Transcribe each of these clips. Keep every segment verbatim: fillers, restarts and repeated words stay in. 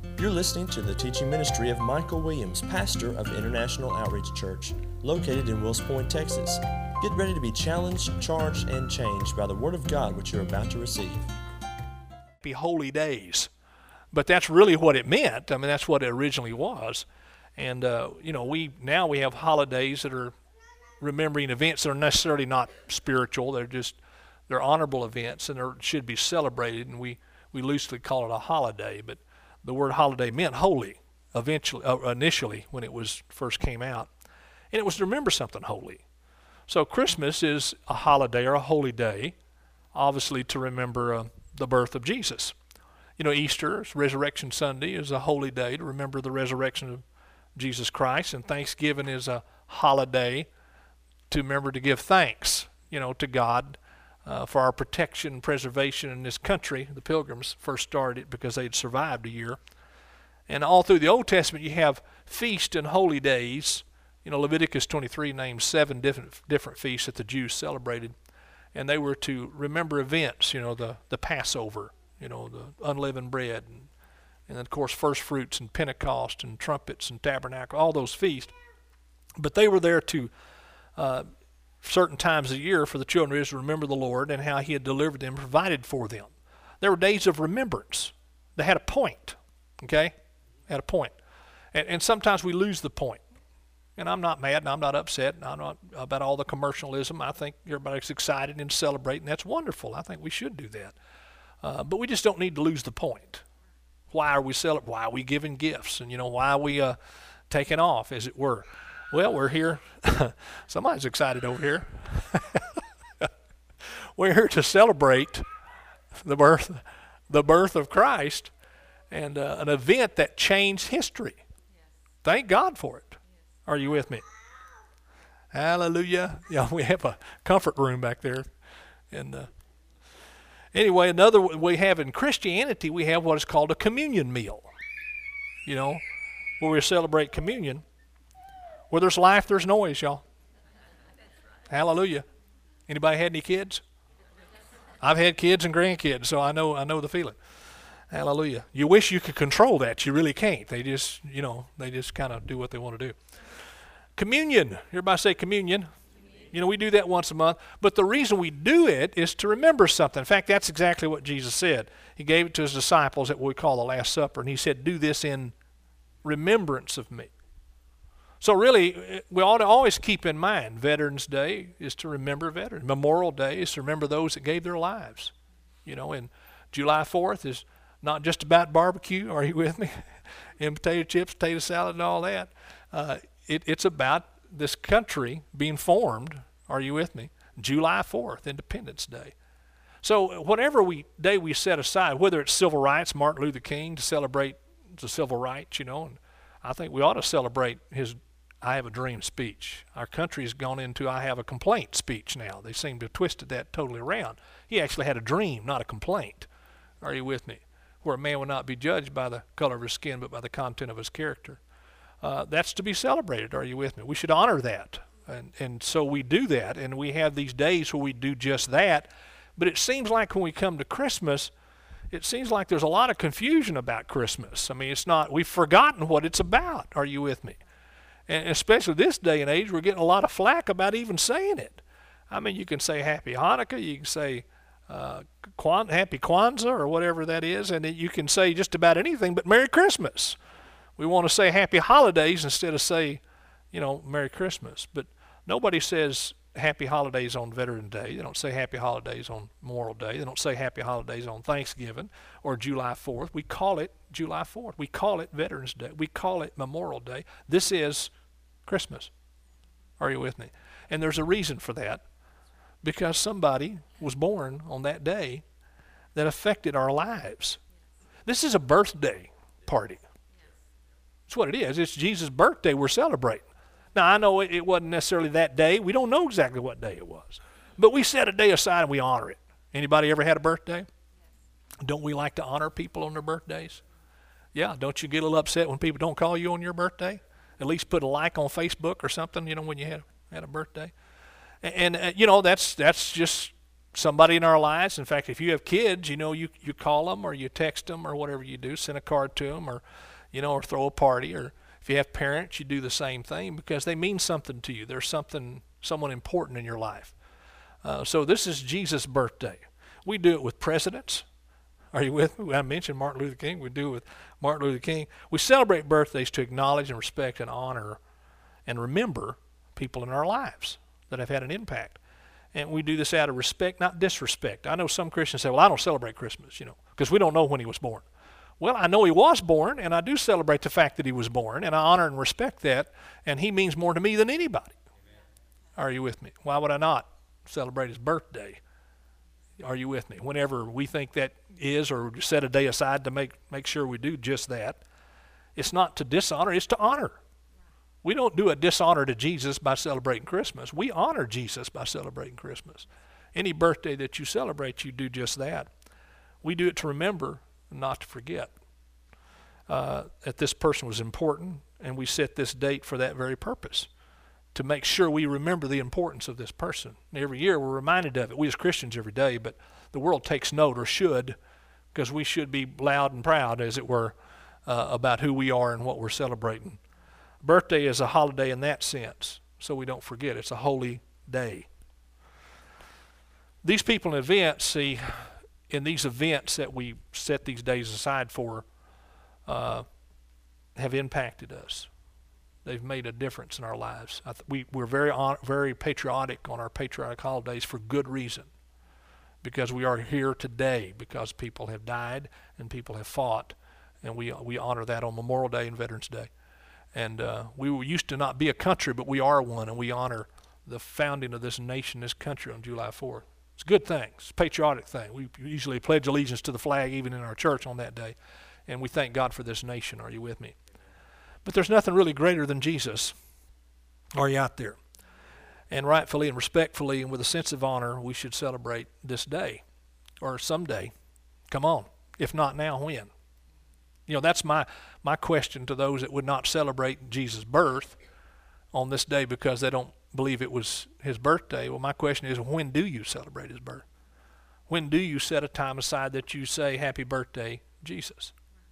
You're listening to the teaching ministry of Michael Williams, pastor of International Outreach Church, located in Wills Point, Texas. Get ready to be challenged, charged, and changed by the Word of God which you're about to receive. Be holy days. But that's really what it meant. I mean, that's what it originally was. And, uh, you know, we now we have holidays that are remembering events that are necessarily not spiritual. They're just, they're honorable events, and they should be celebrated, and we, we loosely call it a holiday. But the word holiday meant holy eventually, uh, initially when it was first came out. And it was to remember something holy. So Christmas is a holiday or a holy day, obviously to remember uh, the birth of Jesus. You know, Easter, Resurrection Sunday, is a holy day to remember the resurrection of Jesus Christ, and Thanksgiving is a holiday to remember to give thanks, you know, to God uh, for our protection and preservation in this country. The Pilgrims first started it because they had survived a year. And all through the Old Testament, you have feast and holy days. You know, Leviticus twenty-three names seven different different feasts that the Jews celebrated, and they were to remember events. You know, the the Passover, you know, the unleavened bread, and, and then of course first fruits and Pentecost and trumpets and tabernacle, all those feasts. But they were there to uh, certain times of the year for the children of Israel to remember the Lord and how He had delivered them, provided for them. There were days of remembrance. They had a point. Okay, had a point, and and sometimes we lose the point. And I'm not mad, and I'm not upset, and I'm not about all the commercialism. I think everybody's excited and celebrating. That's wonderful. I think we should do that. Uh, but we just don't need to lose the point. Why are we celebrating? Why are we giving gifts? And, you know, why are we uh, taking off, as it were? Well, we're here. Somebody's excited over here. We're here to celebrate the birth, the birth of Christ, and uh, an event that changed history. Thank God for it. Are you with me? Hallelujah. Yeah, we have a comfort room back there. And uh, anyway, another we have in Christianity, we have what is called a communion meal. You know, where we celebrate communion. Where there's life, there's noise, y'all. Hallelujah. Anybody had any kids? I've had kids and grandkids, so I know I know the feeling. Hallelujah. You wish you could control that. You really can't. They just, you know, they just kind of do what they want to do. Communion. Everybody say communion. Communion. You know, we do that once a month. But the reason we do it is to remember something. In fact, that's exactly what Jesus said. He gave it to His disciples at what we call the Last Supper. And He said, do this in remembrance of me. So really, we ought to always keep in mind, Veterans Day is to remember veterans. Memorial Day is to remember those that gave their lives. You know, and July fourth is not just about barbecue. Are you with me? And potato chips, potato salad, and all that. Uh, It, it's about this country being formed. Are you with me? July fourth, Independence Day. So whatever we day we set aside, whether it's civil rights, Martin Luther King to celebrate the civil rights, you know, and I think we ought to celebrate his I Have a Dream speech. Our country has gone into I Have a Complaint speech now. They seem to have twisted that totally around. He actually had a dream, not a complaint. Are you with me? Where a man will not be judged by the color of his skin, but by the content of his character. Uh, that's to be celebrated. Are you with me? We should honor that. And and so we do that, and we have these days where we do just that. But it seems like when we come to Christmas, it seems like there's a lot of confusion about Christmas. I mean, it's not, we've forgotten what it's about. Are you with me? And especially this day and age, we're getting a lot of flack about even saying it. I mean, you can say Happy Hanukkah, you can say uh, Kwan, Happy Kwanzaa or whatever that is, and you can say just about anything but Merry Christmas. We want to say Happy Holidays instead of say, you know, Merry Christmas. But nobody says Happy Holidays on Veterans Day. They don't say Happy Holidays on Memorial Day. They don't say Happy Holidays on Thanksgiving or July fourth. We call it July fourth. We call it Veterans Day. We call it Memorial Day. This is Christmas. Are you with me? And there's a reason for that. Because somebody was born on that day that affected our lives. This is a birthday party. That's what it is. It's Jesus' birthday we're celebrating. Now, I know it, it wasn't necessarily that day. We don't know exactly what day it was. But we set a day aside and we honor it. Anybody ever had a birthday? Don't we like to honor people on their birthdays? Yeah, don't you get a little upset when people don't call you on your birthday? At least put a like on Facebook or something, you know, when you had, had a birthday. And, and uh, you know, that's that's just somebody in our lives. In fact, if you have kids, you know, you, you call them or you text them or whatever you do, send a card to them or, you know, or throw a party. Or if you have parents, you do the same thing because they mean something to you. There's something, someone important in your life. Uh, so this is Jesus' birthday. We do it with presidents. Are you with me? I mentioned Martin Luther King. We do it with Martin Luther King. We celebrate birthdays to acknowledge and respect and honor and remember people in our lives that have had an impact. And we do this out of respect, not disrespect. I know some Christians say, well, I don't celebrate Christmas, you know, because we don't know when he was born. Well, I know he was born, and I do celebrate the fact that he was born, and I honor and respect that, and he means more to me than anybody. Amen. Are you with me? Why would I not celebrate his birthday? Are you with me? Whenever we think that is, or set a day aside to make, make sure we do just that, it's not to dishonor, it's to honor. We don't do a dishonor to Jesus by celebrating Christmas. We honor Jesus by celebrating Christmas. Any birthday that you celebrate, you do just that. We do it to remember and not to forget uh, that this person was important, and we set this date for that very purpose, to make sure we remember the importance of this person. And every year we're reminded of it. We as Christians every day, but the world takes note, or should, because we should be loud and proud, as it were, uh, about who we are and what we're celebrating. Birthday is a holiday in that sense, so we don't forget. It's a holy day. These people in events, see, in these events that we set these days aside for, uh, have impacted us. They've made a difference in our lives. I th- we, we're very on, very patriotic on our patriotic holidays for good reason, because we are here today because people have died and people have fought, and we we honor that on Memorial Day and Veterans Day. And uh, we were used to not be a country, but we are one, and we honor the founding of this nation, this country, on July fourth. It's a good thing. It's a patriotic thing. We usually pledge allegiance to the flag even in our church on that day, and we thank God for this nation. Are you with me? But there's nothing really greater than Jesus. Are you out there? And rightfully and respectfully and with a sense of honor, we should celebrate this day, or someday. Come on. If not now, when? You know, that's my, my question to those that would not celebrate Jesus' birth on this day because they don't believe it was his birthday. Well, my question is, when do you celebrate his birth? When do you set a time aside that you say, happy birthday, Jesus?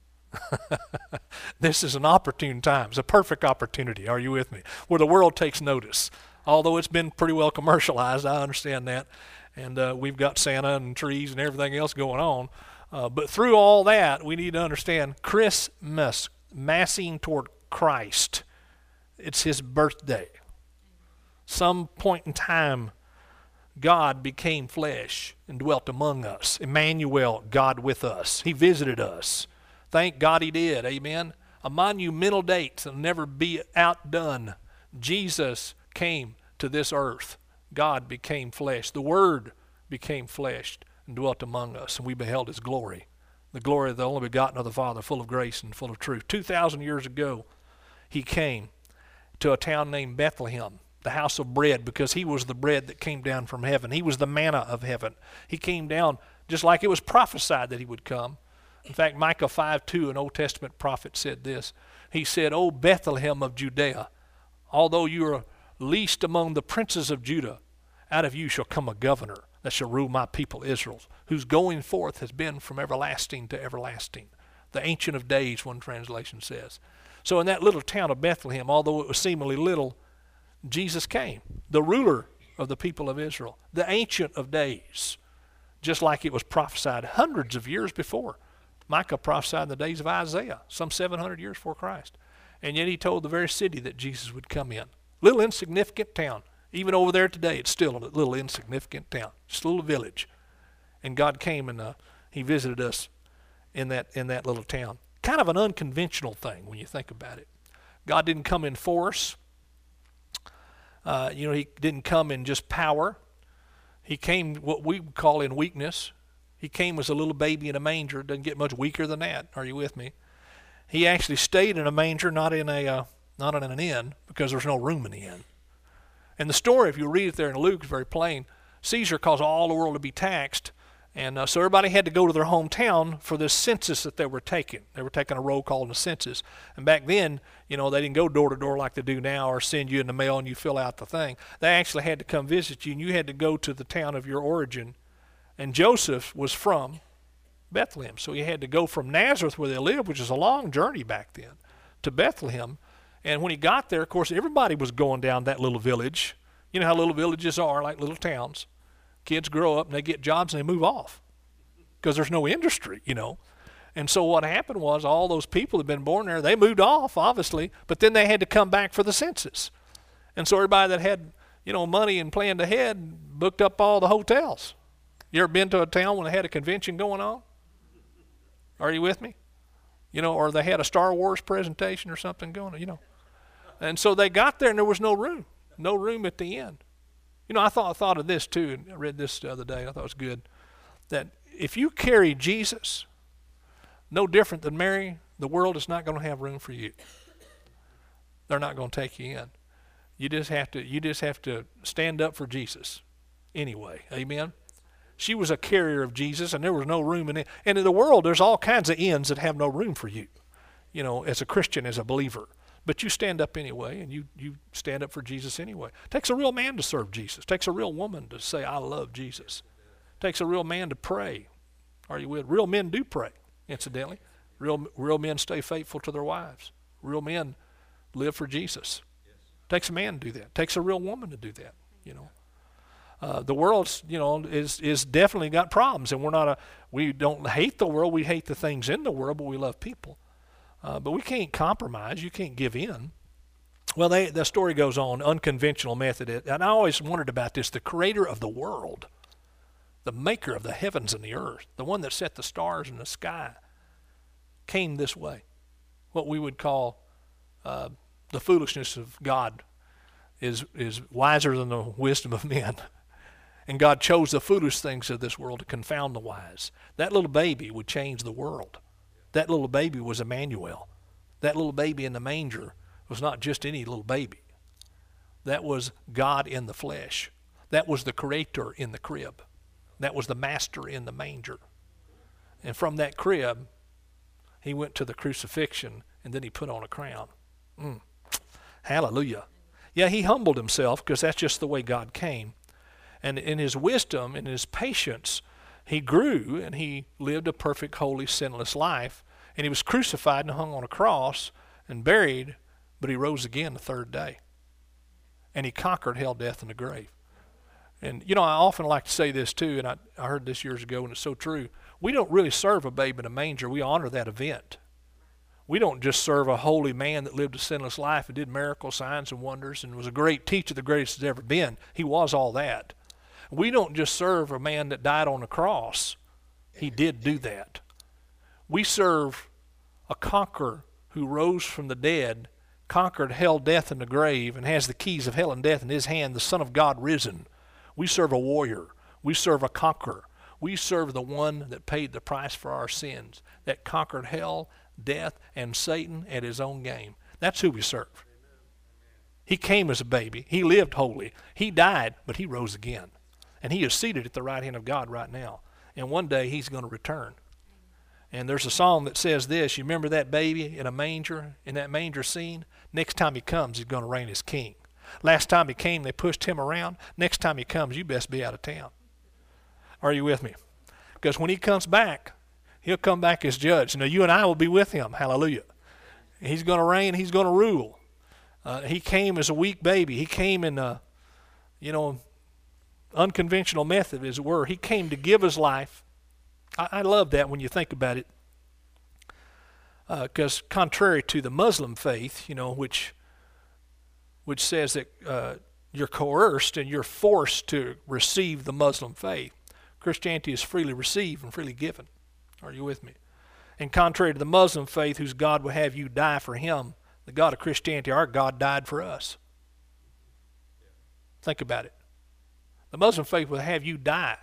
This is an opportune time. It's a perfect opportunity. Are you with me? Where the world takes notice. Although it's been pretty well commercialized, I understand that. And uh, we've got Santa and trees and everything else going on. Uh, but through all that, we need to understand Christmas, massing toward Christ. It's his birthday. Some point in time, God became flesh and dwelt among us. Emmanuel, God with us. He visited us. Thank God he did. Amen. A monumental date that'll never be outdone. Jesus came to this earth. God became flesh. The Word became flesh and dwelt among us, and we beheld his glory, the glory of the only begotten of the Father, full of grace and full of truth. Two thousand years ago, he came to a town named Bethlehem, the house of bread, because he was the bread that came down from heaven. He was the manna of heaven. He came down just like it was prophesied that he would come. In fact, Micah five two, an Old Testament prophet, said this. He said, O Bethlehem of Judea, although you are least among the princes of Judah, out of you shall come a governor that shall rule my people Israel, whose going forth has been from everlasting to everlasting. The Ancient of Days, one translation says. So in that little town of Bethlehem, although it was seemingly little, Jesus came, the ruler of the people of Israel, the Ancient of Days, just like it was prophesied hundreds of years before. Micah prophesied in the days of Isaiah, some seven hundred years before Christ. And yet he told the very city that Jesus would come in. Little insignificant town. Even over there today, it's still a little insignificant town, just a little village. And God came and uh, he visited us in that in that little town. Kind of an unconventional thing when you think about it. God didn't come in force. Uh, you know, he didn't come in just power. He came what we call in weakness. He came as a little baby in a manger. Doesn't get much weaker than that. Are you with me? He actually stayed in a manger, not in a uh, not in an inn, because there's no room in the inn. And the story, if you read it there in Luke, is very plain. Caesar caused all the world to be taxed, and uh, so everybody had to go to their hometown for this census that they were taking. They were taking a roll call in the census. And back then, you know, they didn't go door to door like they do now or send you in the mail and you fill out the thing. They actually had to come visit you, and you had to go to the town of your origin And Joseph was from Bethlehem. So he had to go from Nazareth, where they lived, which is a long journey back then, to Bethlehem. And when he got there, of course, everybody was going down that little village. You know how little villages are, like little towns. Kids grow up and they get jobs and they move off because there's no industry, you know. And so what happened was all those people that had been born there, they moved off, obviously, but then they had to come back for the census. And so everybody that had, you know, money and planned ahead booked up all the hotels. You ever been to a town when they had a convention going on? Are you with me? You know, or they had a Star Wars presentation or something going on, you know. And so they got there and there was no room, no room at the end. You know, I thought I thought of this too, and I read this the other day. I thought it was good, that if you carry Jesus, no different than Mary, the world is not going to have room for you. They're not going to take you in. You just have to. You just have to stand up for Jesus, anyway. Amen. She was a carrier of Jesus, and there was no room in it. And in the world, there's all kinds of inns that have no room for you, you know, as a Christian, as a believer. But you stand up anyway, and you, you stand up for Jesus anyway. It takes a real man to serve Jesus. It takes a real woman to say, I love Jesus. It takes a real man to pray. Are you with? Real men do pray, incidentally. Real, real men stay faithful to their wives. Real men live for Jesus. It takes a man to do that. It takes a real woman to do that, you know. Uh, the world's, you know, is is definitely got problems, and we're not a. We don't hate the world. We hate the things in the world, but we love people. Uh, but we can't compromise. You can't give in. Well, they, the story goes on. Unconventional method, and I always wondered about this. The Creator of the world, the Maker of the heavens and the earth, the one that set the stars in the sky, came this way. What we would call uh, the foolishness of God is is wiser than the wisdom of men. And God chose the foolish things of this world to confound the wise. That little baby would change the world. That little baby was Emmanuel. That little baby in the manger was not just any little baby. That was God in the flesh. That was the Creator in the crib. That was the Master in the manger. And from that crib, he went to the crucifixion, and then he put on a crown. Mm. Hallelujah. Yeah, he humbled himself because that's just the way God came. And in his wisdom and his patience, he grew and he lived a perfect, holy, sinless life. And he was crucified and hung on a cross and buried, but he rose again the third day. And he conquered hell, death, and the grave. And, you know, I often like to say this too, and I, I heard this years ago, and it's so true. We don't really serve a babe in a manger. We honor that event. We don't just serve a holy man that lived a sinless life and did miracles, signs, and wonders and was a great teacher, the greatest there's ever been. He was all that. We don't just serve a man that died on the cross. He did do that. We serve a conqueror who rose from the dead, conquered hell, death, and the grave, and has the keys of hell and death in his hand, the Son of God risen. We serve a warrior. We serve a conqueror. We serve the one that paid the price for our sins, that conquered hell, death, and Satan at his own game. That's who we serve. He came as a baby. He lived holy. He died, but he rose again. And he is seated at the right hand of God right now. And one day he's going to return. And there's a song that says this. You remember that baby in a manger, in that manger scene? Next time he comes, he's going to reign as king. Last time he came, they pushed him around. Next time he comes, you best be out of town. Are you with me? Because when he comes back, he'll come back as judge. Now, you and I will be with him. Hallelujah. He's going to reign. He's going to rule. Uh, he came as a weak baby. He came in a, you know, unconventional method, as it were. He came to give his life. I, I love that when you think about it, because uh, contrary to the Muslim faith, you know, which which says that uh, you're coerced and you're forced to receive the Muslim faith, Christianity is freely received and freely given. Are you with me? And contrary to the Muslim faith, whose God will have you die for him, the God of Christianity, our God died for us. Think about it. The Muslim faith will have you die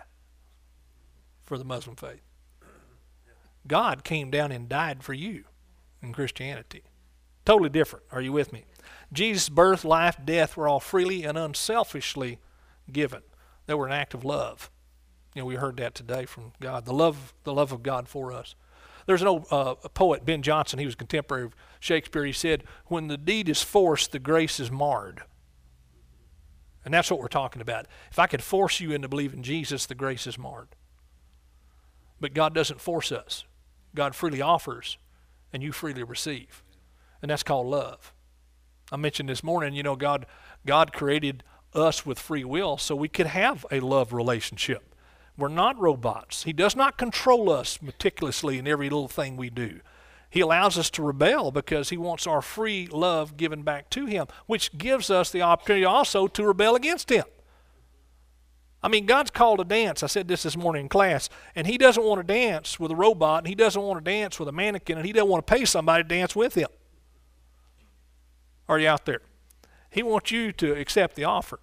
for the Muslim faith. God came down and died for you in Christianity. Totally different. Are you with me? Jesus' birth, life, death were all freely and unselfishly given. They were an act of love. You know, we heard that today from God. The love, the love of God for us. There's an old uh, poet, Ben Jonson. He was a contemporary of Shakespeare. He said, "When the deed is forced, the grace is marred." And that's what we're talking about. If I could force you into believing Jesus, the grace is marred. But God doesn't force us. God freely offers, and you freely receive. And that's called love. I mentioned this morning, you know, God, God created us with free will so we could have a love relationship. We're not robots. He does not control us meticulously in every little thing we do. He allows us to rebel because he wants our free love given back to him, which gives us the opportunity also to rebel against him. I mean, God's called to dance. I said this this morning in class, and he doesn't want to dance with a robot, and he doesn't want to dance with a mannequin, and he doesn't want to pay somebody to dance with him. Are you out there? He wants you to accept the offer.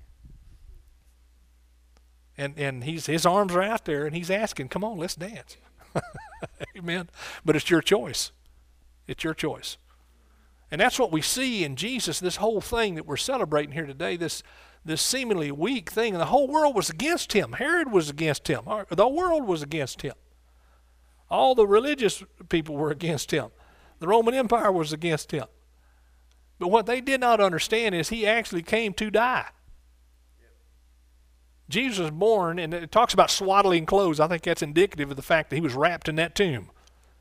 And and he's his arms are out there, and he's asking, come on, let's dance. Amen. But it's your choice. It's your choice. And that's what we see in Jesus, this whole thing that we're celebrating here today, this this seemingly weak thing. And the whole world was against him. Herod was against him. The world was against him. All the religious people were against him. The Roman Empire was against him. But what they did not understand is he actually came to die. Jesus was born, and it talks about swaddling clothes. I think that's indicative of the fact that he was wrapped in that tomb.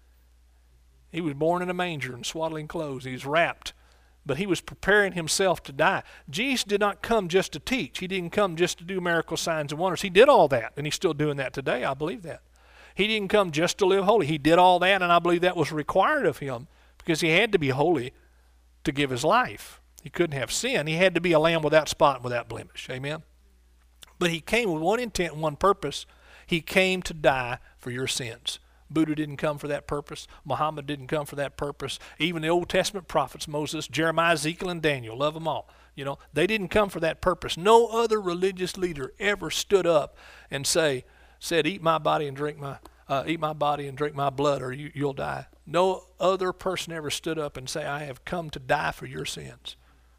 He was born in a manger in swaddling clothes. He was wrapped, but he was preparing himself to die. Jesus did not come just to teach. He didn't come just to do miracle signs and wonders. He did all that, and he's still doing that today. I believe that. He didn't come just to live holy. He did all that, and I believe that was required of him because he had to be holy to give his life. He couldn't have sin. He had to be a lamb without spot and without blemish. Amen? But he came with one intent and one purpose. He came to die for your sins. Buddha didn't come for that purpose. Muhammad didn't come for that purpose. Even the Old Testament prophets, Moses, Jeremiah, Ezekiel, and Daniel, love them all. You know, they didn't come for that purpose. No other religious leader ever stood up and say, said, eat my body and drink my, uh, eat my body and drink my blood, or you, you'll die. No other person ever stood up and say, I have come to die for your sins.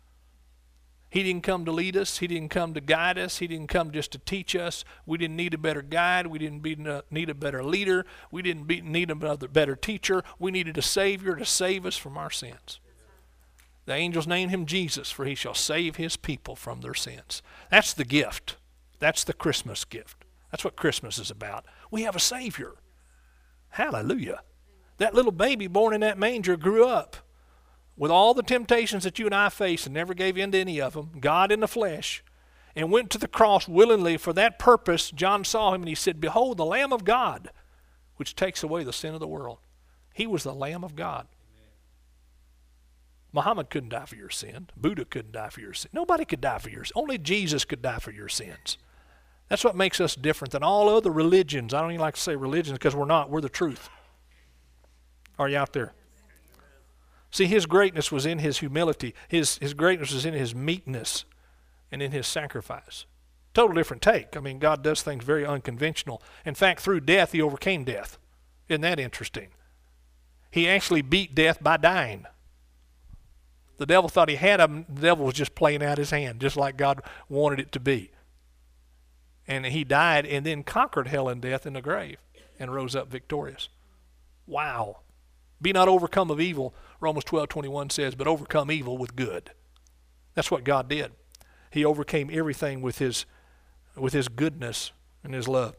He didn't come to lead us. He didn't come to guide us. He didn't come just to teach us. We didn't need a better guide. We didn't be, need a better leader. We didn't be, need another better teacher. We needed a Savior to save us from our sins. The angels named him Jesus, for he shall save his people from their sins. That's the gift. That's the Christmas gift. That's what Christmas is about. We have a Savior. Hallelujah. That little baby born in that manger grew up with all the temptations that you and I face and never gave in to any of them, God in the flesh, and went to the cross willingly for that purpose. John saw him and he said, behold, the Lamb of God, which takes away the sin of the world. He was the Lamb of God. Amen. Muhammad couldn't die for your sin. Buddha couldn't die for your sin. Nobody could die for yours. Only Jesus could die for your sins. That's what makes us different than all other religions. I don't even like to say religions because we're not. We're the truth. Are you out there? See, his greatness was in his humility. His, his greatness was in his meekness and in his sacrifice. Total different take. I mean, God does things very unconventional. In fact, through death, he overcame death. Isn't that interesting? He actually beat death by dying. The devil thought he had him. The devil was just playing out his hand, just like God wanted it to be. And he died and then conquered hell and death in the grave and rose up victorious. Wow. Be not overcome of evil, Romans twelve twenty-one says, but overcome evil with good. That's what God did. He overcame everything with his, with his goodness and his love.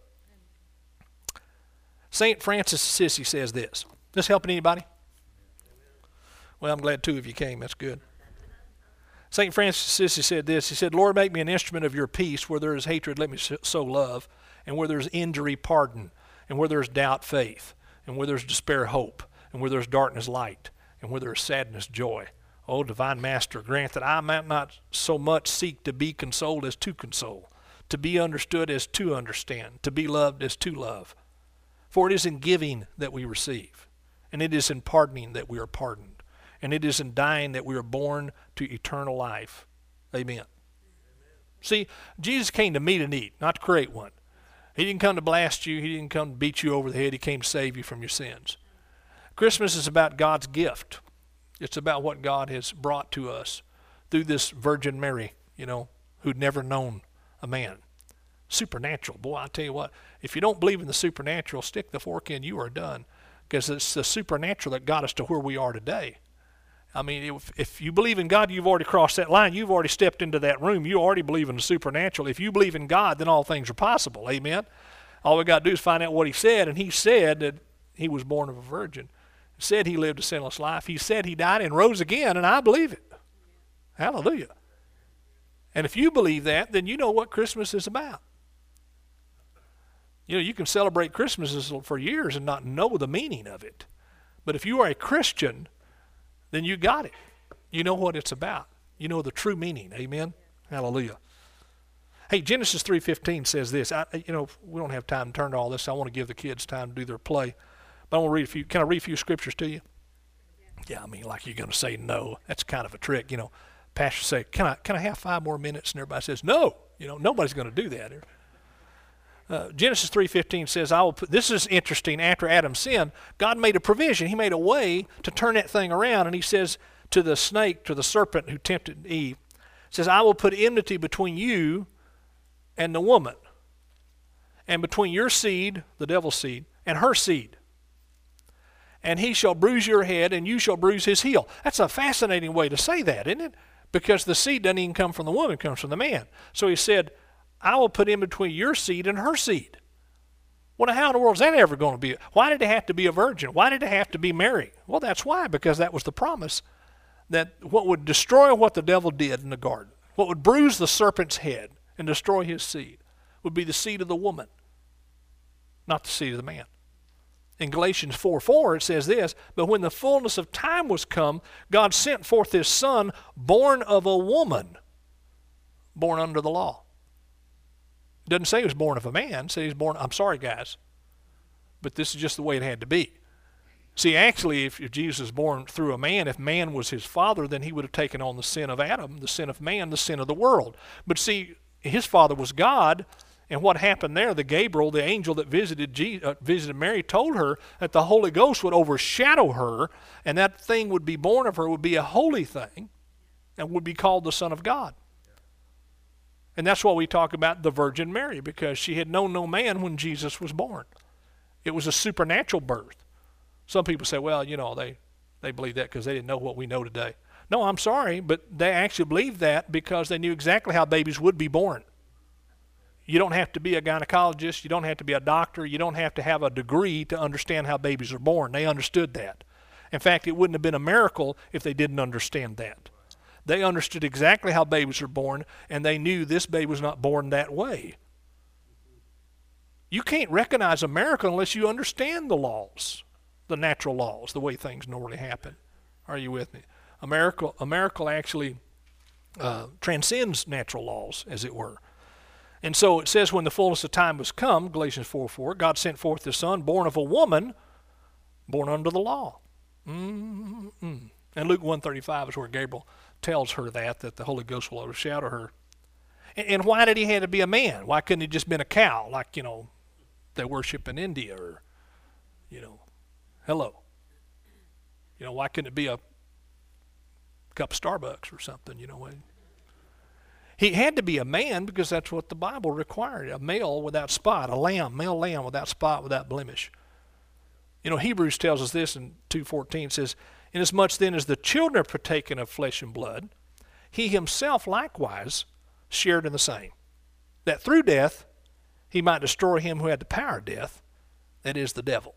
Saint Francis of Assisi says this. This helping anybody? Well, I'm glad two of you came. That's good. Saint Francis of Assisi said this. He said, Lord, make me an instrument of your peace. Where there is hatred, let me sow love. And where there is injury, pardon. And where there is doubt, faith. And where there is despair, hope. And where there is darkness, light. And where there is sadness, joy. O divine Master, grant that I might not so much seek to be consoled as to console, to be understood as to understand, to be loved as to love. For it is in giving that we receive, and it is in pardoning that we are pardoned, and it is in dying that we are born to eternal life. Amen. Amen. See, Jesus came to meet a need, not to create one. He didn't come to blast you. He didn't come to beat you over the head. He came to save you from your sins. Christmas is about God's gift. It's about what God has brought to us through this Virgin Mary, you know, who'd never known a man. Supernatural. Boy, I tell you what, if you don't believe in the supernatural, stick the fork in, you are done. Because it's the supernatural that got us to where we are today. I mean, if, if you believe in God, you've already crossed that line. You've already stepped into that room. You already believe in the supernatural. If you believe in God, then all things are possible. Amen? All we got to do is find out what he said, and he said that he was born of a virgin. He said he lived a sinless life. He said he died and rose again, and I believe it. Hallelujah. And if you believe that, then you know what Christmas is about. You know, you can celebrate Christmas for years and not know the meaning of it. But if you are a Christian, then you got it. You know what it's about. You know the true meaning. Amen? Hallelujah. Hey, Genesis three fifteen says this. I, you know, we don't have time to turn to all this. I want to give the kids time to do their play. But I want to read a few. Can I read a few scriptures to you? Yeah, I mean, like you're going to say no. That's kind of a trick. You know, pastors say, can I, can I have five more minutes? And everybody says, no. You know, nobody's going to do that. Uh, Genesis three fifteen says, I will put, this is interesting, after Adam sinned, God made a provision. He made a way to turn that thing around. And he says to the snake, to the serpent who tempted Eve, says, I will put enmity between you and the woman, and between your seed, the devil's seed, and her seed. And he shall bruise your head, and you shall bruise his heel. That's a fascinating way to say that, isn't it? Because the seed doesn't even come from the woman, it comes from the man. So he said, I will put in between your seed and her seed. Well, how in the world is that ever going to be? Why did it have to be a virgin? Why did it have to be Mary? Well, that's why, because that was the promise, that what would destroy what the devil did in the garden, what would bruise the serpent's head and destroy his seed, would be the seed of the woman, not the seed of the man. In Galatians four four, it says this, but when the fullness of time was come, God sent forth his Son, born of a woman, born under the law. It doesn't say he was born of a man. It says he was born, I'm sorry, guys, but this is just the way it had to be. See, actually, if, if Jesus was born through a man, if man was his father, then he would have taken on the sin of Adam, the sin of man, the sin of the world. But see, his father was God, and what happened there, the Gabriel, the angel that visited Jesus, uh, visited Mary, told her that the Holy Ghost would overshadow her, and that thing would be born of her would be a holy thing, and would be called the Son of God. And that's why we talk about the Virgin Mary, because she had known no man when Jesus was born. It was a supernatural birth. Some people say, well, you know, they, they believe that because they didn't know what we know today. No, I'm sorry, but they actually believed that because they knew exactly how babies would be born. You don't have to be a gynecologist. You don't have to be a doctor. You don't have to have a degree to understand how babies are born. They understood that. In fact, it wouldn't have been a miracle if they didn't understand that. They understood exactly how babies are born, and they knew this baby was not born that way. You can't recognize a miracle unless you understand the laws, the natural laws, the way things normally happen. Are you with me? A miracle, a miracle actually uh, transcends natural laws, as it were. And so it says, when the fullness of time was come, Galatians four four, God sent forth his Son, born of a woman, born under the law. Mm-mm. And Luke one thirty-five is where Gabriel tells her that, that the Holy Ghost will overshadow her. And, and why did he have to be a man? Why couldn't he just been a cow, like, you know, they worship in India, or, you know, hello. You know, why couldn't it be a cup of Starbucks or something, you know? He had to be a man because that's what the Bible required, a male without spot, a lamb, male lamb without spot, without blemish. You know, Hebrews tells us this in two fourteen, says, inasmuch then as the children are partaken of flesh and blood, he himself likewise shared in the same, that through death he might destroy him who had the power of death, that is the devil.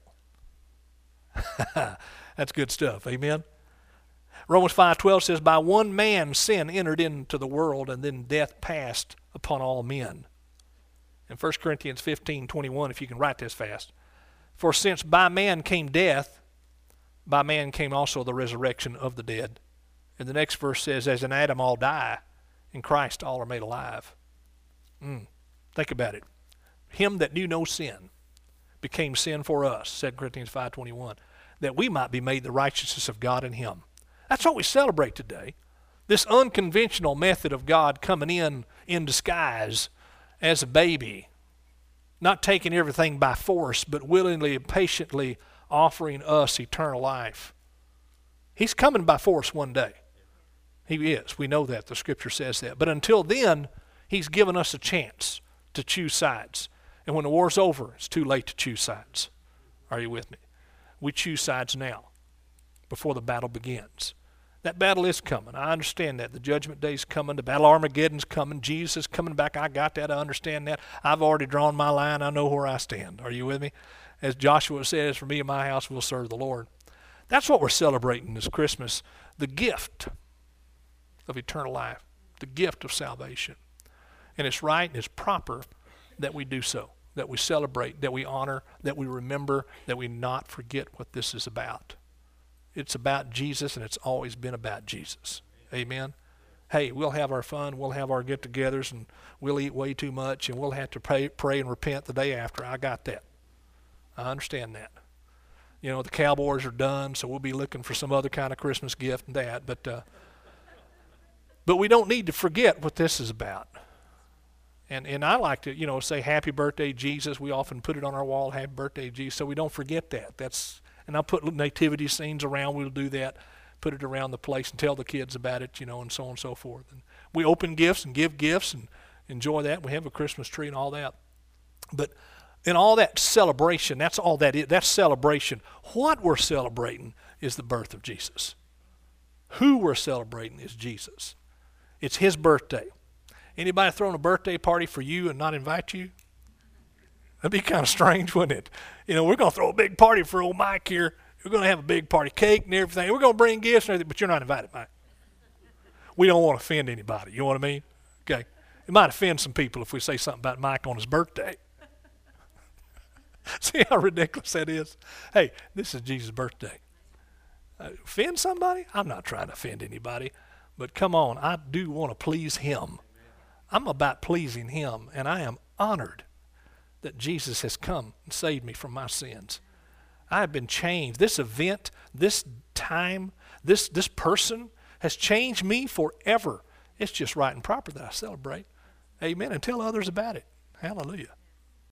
That's good stuff, amen? Romans five twelve says, by one man sin entered into the world, and then death passed upon all men. And First Corinthians fifteen twenty-one, if you can write this fast, for since by man came death, by man came also the resurrection of the dead. And the next verse says, as in Adam all die, in Christ all are made alive. Mm. Think about it. Him that knew no sin became sin for us, Second Corinthians five twenty-one, that we might be made the righteousness of God in him. That's what we celebrate today. This unconventional method of God coming in in disguise as a baby, not taking everything by force, but willingly and patiently offering us eternal life. He's coming by force one day. He is. We know that. The Scripture says that. But until then, he's given us a chance to choose sides. And when the war's over, it's too late to choose sides. Are you with me? We choose sides now, before the battle begins. That battle is coming. I understand that. The judgment day is coming. The battle of Armageddon's coming. Jesus is coming back. I got that. I understand that. I've already drawn my line. I know where I stand. Are you with me? As Joshua says, for me and my house, we'll serve the Lord. That's what we're celebrating this Christmas, the gift of eternal life, the gift of salvation. And it's right and it's proper that we do so, that we celebrate, that we honor, that we remember, that we not forget what this is about. It's about Jesus, and it's always been about Jesus. Amen? Hey, we'll have our fun, we'll have our get-togethers, and we'll eat way too much, and we'll have to pray, pray and repent the day after. I got that. I understand that. You know, the Cowboys are done, so we'll be looking for some other kind of Christmas gift and that. But, uh, but we don't need to forget what this is about. And and I like to, you know, say happy birthday, Jesus. We often put it on our wall, happy birthday, Jesus, so we don't forget that. That's And I'll put nativity scenes around. We'll do that, put it around the place and tell the kids about it, you know, and so on and so forth. And we open gifts and give gifts and enjoy that. We have a Christmas tree and all that. But in all that celebration, that's all that is. That's celebration. What we're celebrating is the birth of Jesus. Who we're celebrating is Jesus. It's his birthday. Anybody throwing a birthday party for you and not invite you? That'd be kind of strange, wouldn't it? You know, we're going to throw a big party for old Mike here. We're going to have a big party, cake and everything. We're going to bring gifts and everything, but you're not invited, Mike. We don't want to offend anybody. You know what I mean? Okay. It might offend some people if we say something about Mike on his birthday. See how ridiculous that is? Hey, this is Jesus' birthday. Uh, offend somebody? I'm not trying to offend anybody. But come on, I do want to please him. I'm about pleasing him, and I am honored that Jesus has come and saved me from my sins. I have been changed. This event, this time, this this person has changed me forever. It's just right and proper that I celebrate. Amen. And tell others about it. Hallelujah.